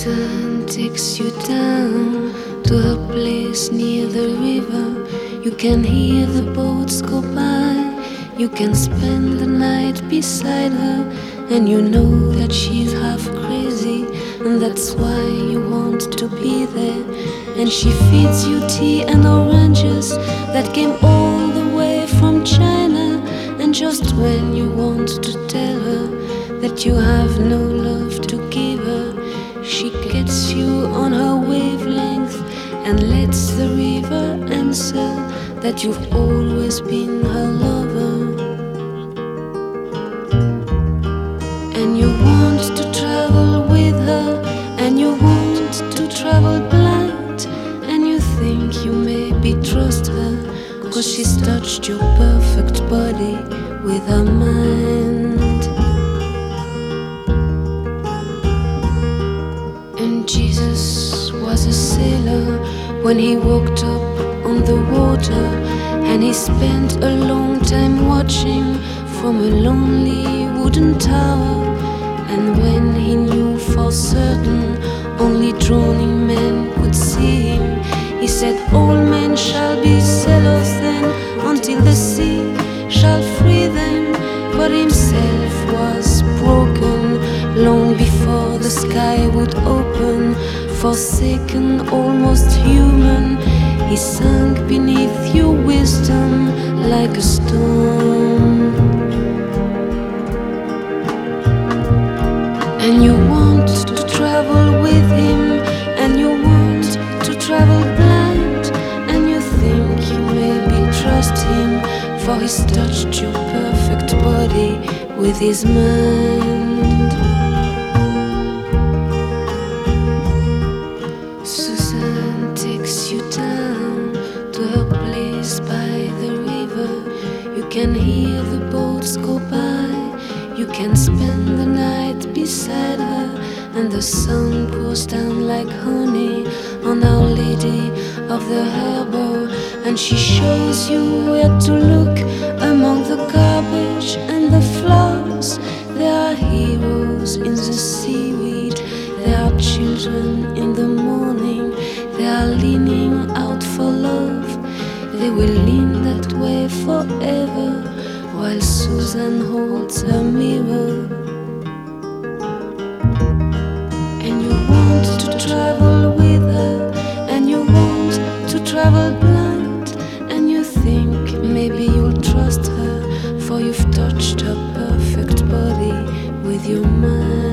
Susan takes you down to her place near the river. You can hear the boats go by. You can spend the night beside her, and you know that she's half crazy, and that's why you want to be there. And she feeds you tea and oranges that came all the way from China. And just when you want to tell her that you have no love to give her, she gets you on her wavelength and lets the river answer that you've always been her lover. And you want to travel with her, and you want to travel blind, and you think you maybe trust her, 'cause she's touched your perfect body with her mind. And Jesus was a sailor when he walked up on the water, and he spent a long time watching from a lonely wooden tower. And when he knew for certain only drowning men could see him, he said, all men shall be sailors then, until the sea shall free them. But himself was broken long before the sky would open. Forsaken, almost human, he sank beneath your wisdom like a stone. And you want to travel with him, and you want to travel blind, and you think you maybe trust him, for he's touched your perfect body with his mind. Susan takes you down to her place by the river. You can hear the boats go by. You can spend the night beside her, and the sun pours down like honey on Our Lady of the Harbour. And she shows you where to look among the garbage and the flowers. There are heroes in the seaweed. There are children in the morning. They are leaning out for love. They will lean that way forever, while Susan holds her mirror. And you want to travel with her, and you want to travel blind, and you think maybe you'll trust her, for you've touched her perfect body with your mind.